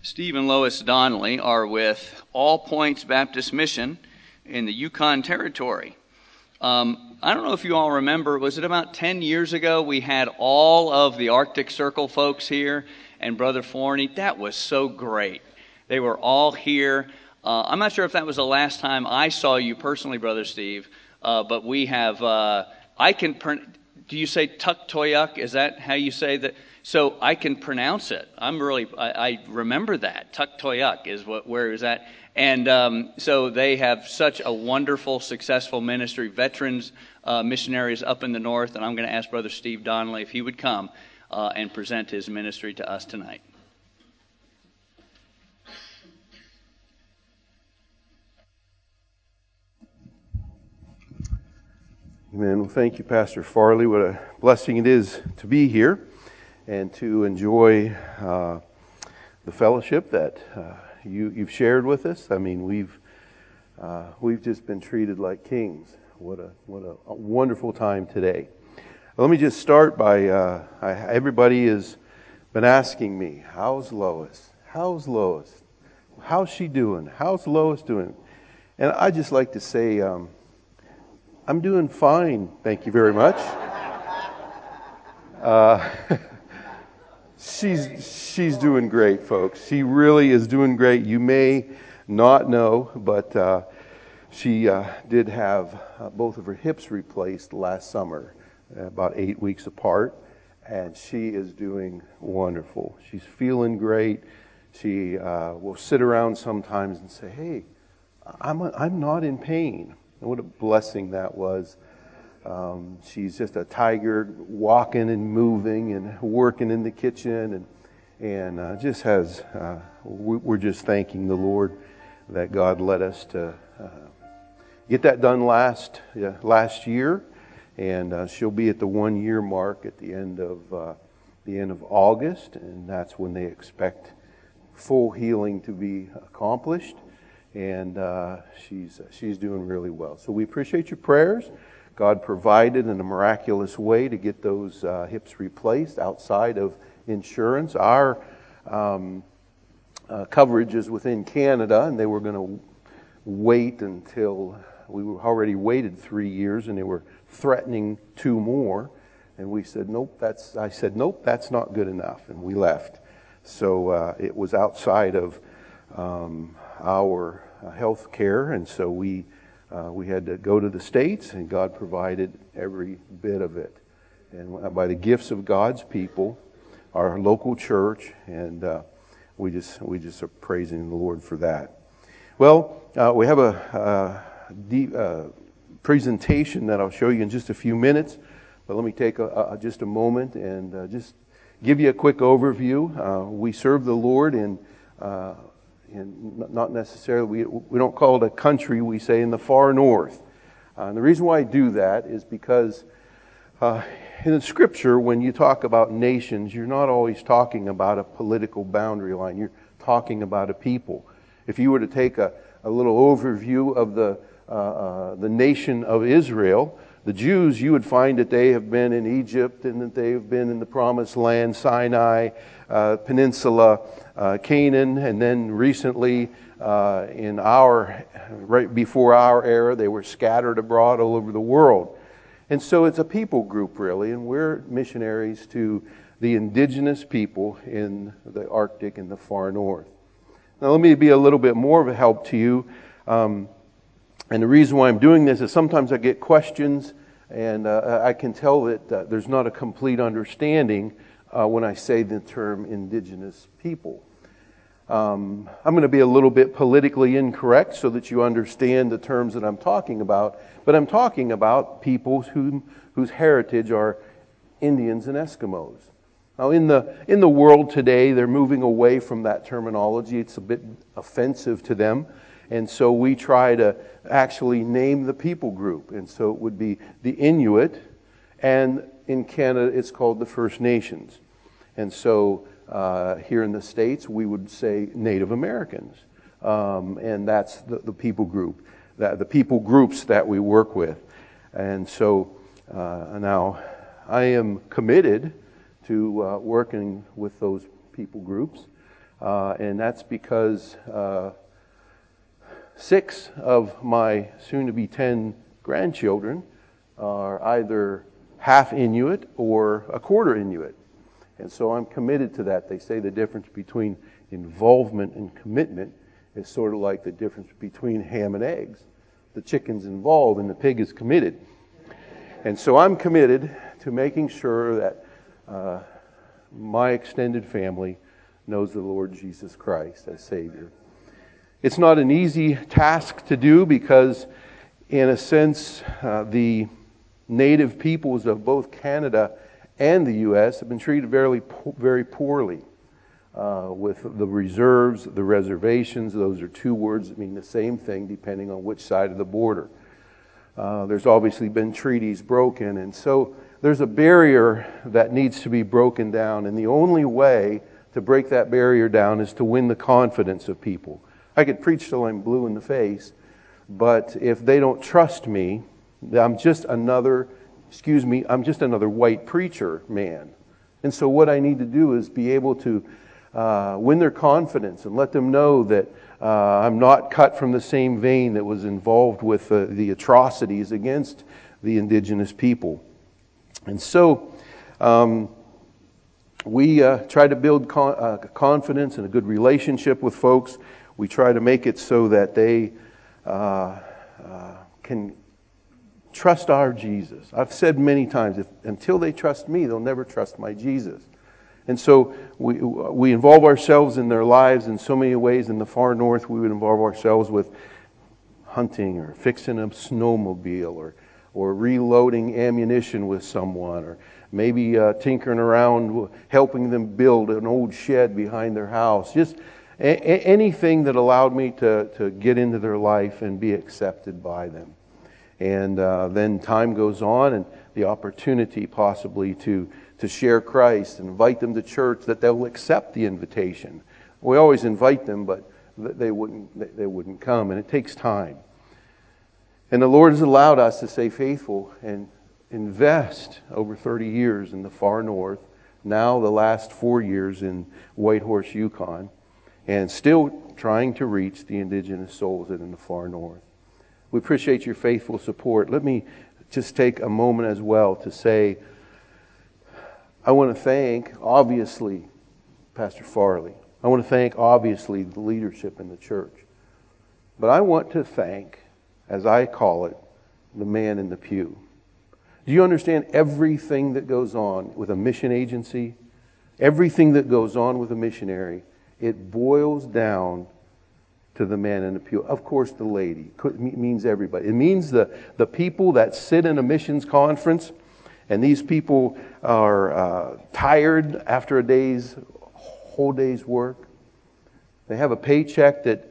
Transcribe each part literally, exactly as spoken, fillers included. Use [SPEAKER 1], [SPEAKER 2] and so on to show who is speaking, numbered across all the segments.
[SPEAKER 1] Steve and Lois Donnelly are with All Points Baptist Mission in the Yukon Territory. Um, I don't know if you all remember, was it about ten years ago we had all of the Arctic Circle folks here and Brother Forney? That was so great. They were all here. Uh, I'm not sure if that was the last time I saw you personally, Brother Steve, uh, but we have, uh, I can, do you say Tuktoyak? Is that how you say that? So I can pronounce it. I'm really, I, I remember that. Tuktoyak is what, where it was at. And um, so they have such a wonderful, successful ministry, veterans uh, missionaries up in the north. And I'm going to ask Brother Steve Donnelly if he would come uh, and present his ministry to us tonight.
[SPEAKER 2] Amen. Well, thank you, Pastor Farley. What a blessing it is to be here and to enjoy uh, the fellowship that uh, you, you've shared with us. I mean, we've uh, we've just been treated like kings. What a what a, a wonderful time today. Let me just start by uh, I, everybody has been asking me, "How's Lois? How's Lois? How's she doing? How's Lois doing?" And I just like to say, um, I'm doing fine. Thank you very much. Uh, She's she's doing great, folks. She really is doing great. You may not know, but uh, she uh, did have uh, both of her hips replaced last summer, uh, about eight weeks apart, and she is doing wonderful. She's feeling great. She uh, will sit around sometimes and say, "Hey, I'm a, I'm not in pain." And what a blessing that was. Um, she's just a tiger, walking and moving and working in the kitchen, and and uh, just has. Uh, we're just thanking the Lord that God led us to uh, get that done last uh, last year, and uh, she'll be at the one year mark at the end of uh, the end of August, and that's when they expect full healing to be accomplished, and uh, she's she's doing really well. So we appreciate your prayers. God provided in a miraculous way to get those uh, hips replaced outside of insurance. Our um, uh, coverage is within Canada, and they were going to wait until we were already waited three years, and they were threatening two more. And we said, nope, that's. I said, nope, that's not good enough, and we left. So uh, it was outside of um, our uh, health care, and so we. Uh, we had to go to the States, and God provided every bit of it. And by the gifts of God's people, our local church, and uh, we just we just are praising the Lord for that. Well, uh, we have a, a deep, uh, presentation that I'll show you in just a few minutes, but let me take a, a, just a moment and uh, just give you a quick overview. Uh, we serve the Lord in uh, And not necessarily, we, we don't call it a country, we say in the far north. Uh, and the reason why I do that is because uh, in the Scripture, when you talk about nations, you're not always talking about a political boundary line. You're talking about a people. If you were to take a, a little overview of the, uh, uh, the nation of Israel, the Jews, you would find that they have been in Egypt and that they have been in the Promised Land, Sinai, uh, Peninsula, uh, Canaan, and then recently uh, in our, right before our era, they were scattered abroad all over the world. And so it's a people group really, and we're missionaries to the indigenous people in the Arctic and the far north. Now let me be a little bit more of a help to you. Um, And the reason why I'm doing this is sometimes I get questions, and uh, I can tell that uh, there's not a complete understanding uh, when I say the term indigenous people. Um, I'm going to be a little bit politically incorrect so that you understand the terms that I'm talking about, but I'm talking about peoples who, whose heritage are Indians and Eskimos. Now, in the in the world today, they're moving away from that terminology. It's a bit offensive to them. And so we try to actually name the people group. And so it would be the Inuit, and in Canada it's called the First Nations. And so uh, here in the States we would say Native Americans. Um, and that's the, the people group, that, the people groups that we work with. And so uh, now I am committed to uh, working with those people groups. Uh, and that's because uh, six of my soon-to-be ten grandchildren are either half Inuit or a quarter Inuit. And so I'm committed to that. They say the difference between involvement and commitment is sort of like the difference between ham and eggs. The chicken's involved and the pig is committed. And so I'm committed to making sure that uh, my extended family knows the Lord Jesus Christ as Savior. It's not an easy task to do because, in a sense, uh, the native peoples of both Canada and the U S have been treated very, very poorly. Uh, with the reserves, the reservations, those are two words that mean the same thing depending on which side of the border. Uh, there's obviously been treaties broken, and so there's a barrier that needs to be broken down, and the only way to break that barrier down is to win the confidence of people. I could preach till I'm blue in the face, but if they don't trust me, I'm just another, excuse me, I'm just another white preacher man. And so what I need to do is be able to uh, win their confidence and let them know that uh, I'm not cut from the same vein that was involved with uh, the atrocities against the indigenous people. And so um, we uh, try to build con- uh, confidence and a good relationship with folks. We try to make it so that they uh, uh, can trust our Jesus. I've said many times, if until they trust me, they'll never trust my Jesus. And so we we involve ourselves in their lives in so many ways. In the far north, we would involve ourselves with hunting or fixing a snowmobile or or reloading ammunition with someone, or maybe uh, tinkering around, helping them build an old shed behind their house. Just a- a- anything that allowed me to, to get into their life and be accepted by them. And uh, then time goes on, and the opportunity possibly to, to share Christ and invite them to church, that they'll accept the invitation. We always invite them, but they wouldn't, they wouldn't come, and it takes time. And the Lord has allowed us to stay faithful and invest over thirty years in the far north, now the last four years in Whitehorse, Yukon, and still trying to reach the indigenous souls that are in the far north. We appreciate your faithful support. Let me just take a moment as well to say, I want to thank, obviously, Pastor Farley. I want to thank, obviously, the leadership in the church. But I want to thank, as I call it, the man in the pew. Do you understand everything that goes on with a mission agency? Everything that goes on with a missionary, it boils down to the man in the pew. Of course, the lady. It means everybody. It means the, the people that sit in a missions conference, and these people are uh, tired after a day's, whole day's work. They have a paycheck that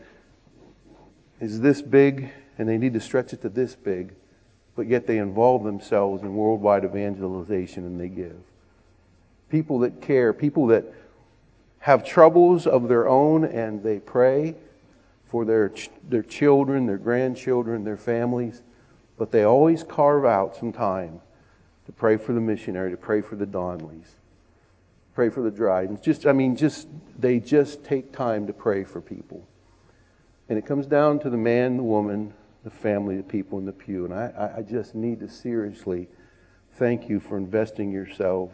[SPEAKER 2] is this big, and they need to stretch it to this big, but yet they involve themselves in worldwide evangelization, and they give. People that care, people that have troubles of their own, and they pray for their ch- their children, their grandchildren, their families, but they always carve out some time to pray for the missionary, to pray for the Donleys, pray for the Dryden's. Just, I mean, just they just take time to pray for people. And it comes down to the man, the woman, the family, the people in the pew. And I, I just need to seriously thank you for investing yourselves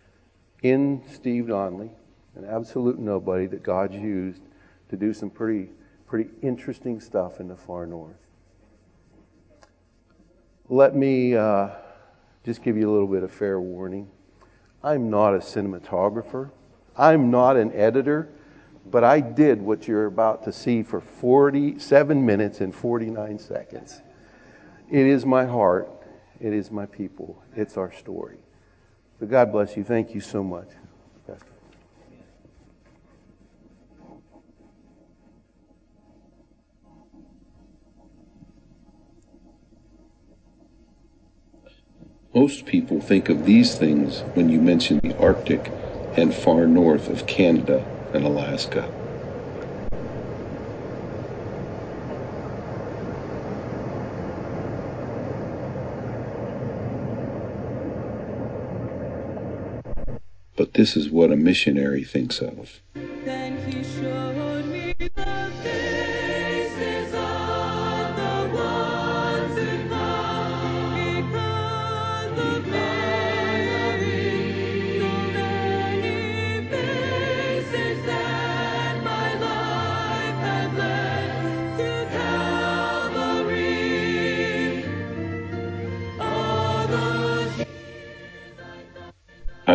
[SPEAKER 2] in Steve Donley, an absolute nobody that God used to do some pretty pretty interesting stuff in the far north. Let me uh, just give you a little bit of fair warning. I'm not a cinematographer. I'm not an editor. But I did what you're about to see for forty-seven minutes and forty-nine seconds. It is my heart. It is my people. It's our story. So God bless you. Thank you so much, Pastor.
[SPEAKER 3] Most people think of these things when you mention the Arctic and far north of Canada and Alaska. But this is what a missionary thinks of. Then he should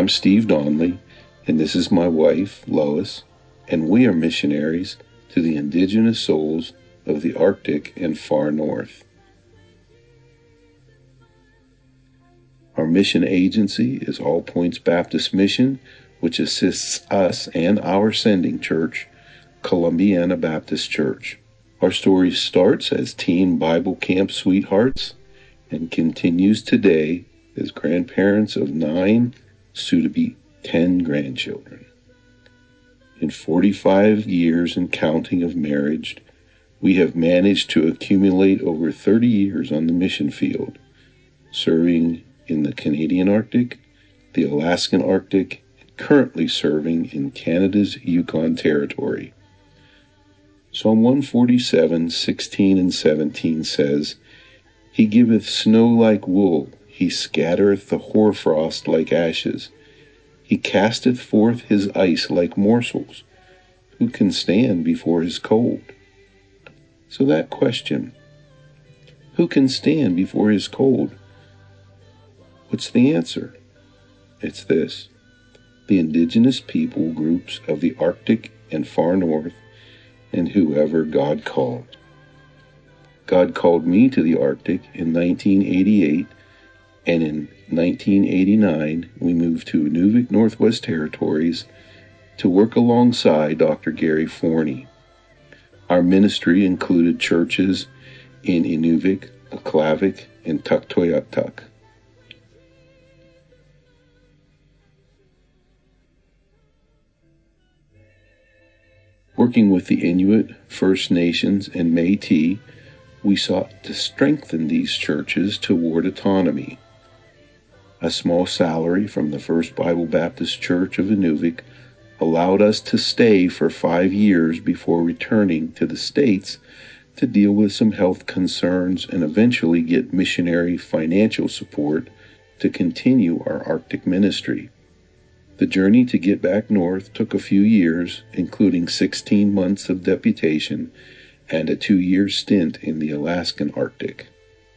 [SPEAKER 3] I'm Steve Donnelly, and this is my wife, Lois, and we are missionaries to the indigenous souls of the Arctic and far north. Our mission agency is All Points Baptist Mission, which assists us and our sending church, Columbiana Baptist Church. Our story starts as teen Bible camp sweethearts and continues today as grandparents of nine, soon-to-be ten grandchildren. In forty-five years and counting of marriage, we have managed to accumulate over thirty years on the mission field, serving in the Canadian Arctic, the Alaskan Arctic, and currently serving in Canada's Yukon Territory. Psalm one forty-seven, sixteen and seventeen says, He giveth snow like wool, he scattereth the hoarfrost like ashes. He casteth forth his ice like morsels. Who can stand before his cold? So that question, who can stand before his cold? What's the answer? It's this: the indigenous people groups of the Arctic and far north, and whoever God called. God called me to the Arctic in nineteen eighty-eight, and in nineteen eighty-nine we moved to Inuvik, Northwest Territories to work alongside Doctor Gary Forney. Our ministry included churches in Inuvik, Aklavik, and Tuktoyaktuk. Working with the Inuit, First Nations, and Métis, we sought to strengthen these churches toward autonomy. A small salary from the First Bible Baptist Church of Inuvik allowed us to stay for five years before returning to the States to deal with some health concerns and eventually get missionary financial support to continue our Arctic ministry. The journey to get back north took a few years, including sixteen months of deputation and a two-year stint in the Alaskan Arctic.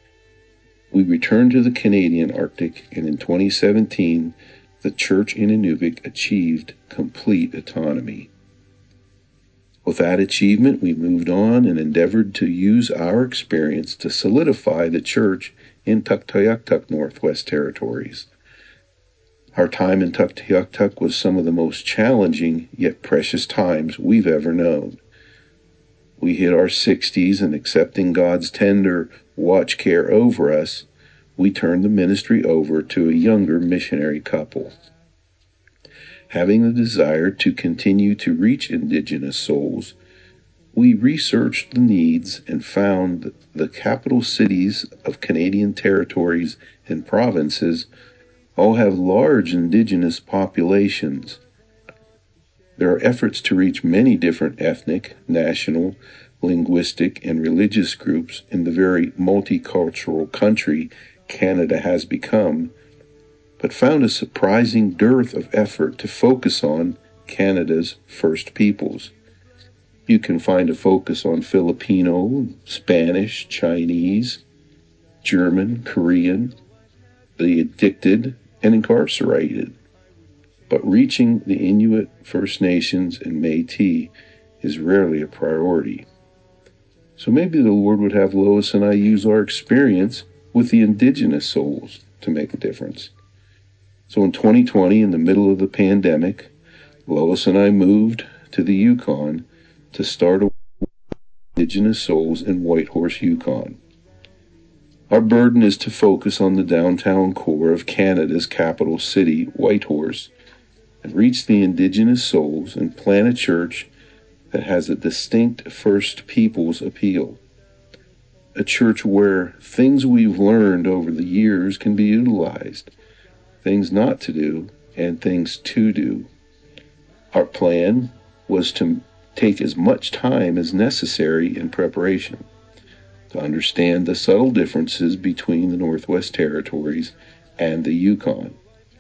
[SPEAKER 3] We returned to the Canadian Arctic, and in twenty seventeen, the church in Inuvik achieved complete autonomy. With that achievement, we moved on and endeavored to use our experience to solidify the church in Tuktoyaktuk, Northwest Territories. Our time in Tuktoyaktuk was some of the most challenging yet precious times we've ever known. We hit our sixties, and accepting God's tender watch care over us, we turned the ministry over to a younger missionary couple. Having the desire to continue to reach indigenous souls, we researched the needs and found that the capital cities of Canadian territories and provinces all have large indigenous populations. There are efforts to reach many different ethnic, national, linguistic, and religious groups in the very multicultural country Canada has become, but found a surprising dearth of effort to focus on Canada's First Peoples. You can find a focus on Filipino, Spanish, Chinese, German, Korean, the addicted, and incarcerated. But reaching the Inuit, First Nations, and Métis is rarely a priority. So maybe the Lord would have Lois and I use our experience with the indigenous souls to make a difference. So in twenty twenty, in the middle of the pandemic, Lois and I moved to the Yukon to start a indigenous souls in Whitehorse, Yukon. Our burden is to focus on the downtown core of Canada's capital city, Whitehorse, and reach the indigenous souls and plant a church that has a distinct First Peoples appeal. A church where things we've learned over the years can be utilized, things not to do and things to do. Our plan was to take as much time as necessary in preparation, to understand the subtle differences between the Northwest Territories and the Yukon.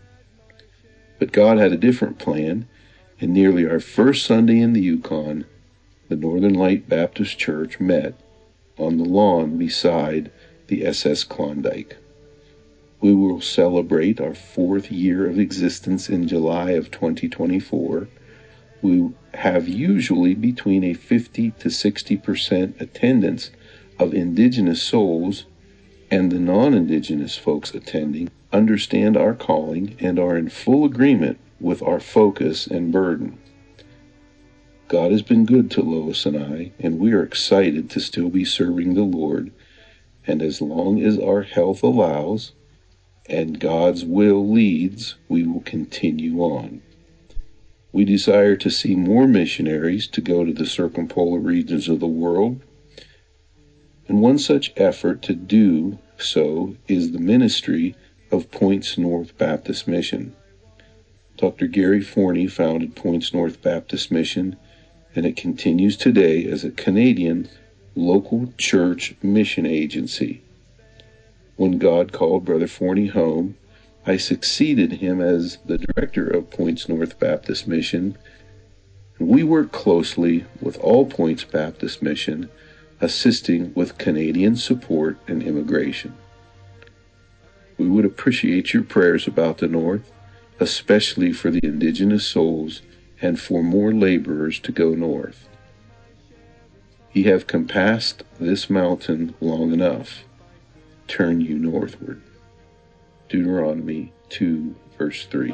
[SPEAKER 3] But God had a different plan, and nearly our first Sunday in the Yukon, the Northern Light Baptist Church met on the lawn beside the S S Klondike. We will celebrate our fourth year of existence in July of twenty twenty-four. We have usually between a fifty to sixty percent attendance of indigenous souls, and the non-indigenous folks attending understand our calling and are in full agreement with our focus and burden. God has been good to Lois and I, and we are excited to still be serving the Lord, and as long as our health allows and God's will leads, we will continue on. We desire to see more missionaries to go to the circumpolar regions of the world, and one such effort to do so is the ministry of Points North Baptist Mission. Doctor Gary Forney founded Points North Baptist Mission, and it continues today as a Canadian local church mission agency. When God called Brother Forney home, I succeeded him as the director of Points North Baptist Mission. We work closely with All Points Baptist Mission, assisting with Canadian support and immigration. We would appreciate your prayers about the North, especially for the indigenous souls and for more laborers to go north. Ye have compassed this mountain long enough. Turn you northward. Deuteronomy two, verse three.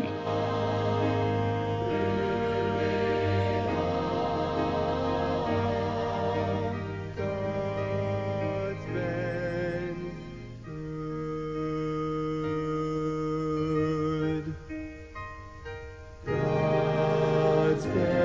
[SPEAKER 2] God's been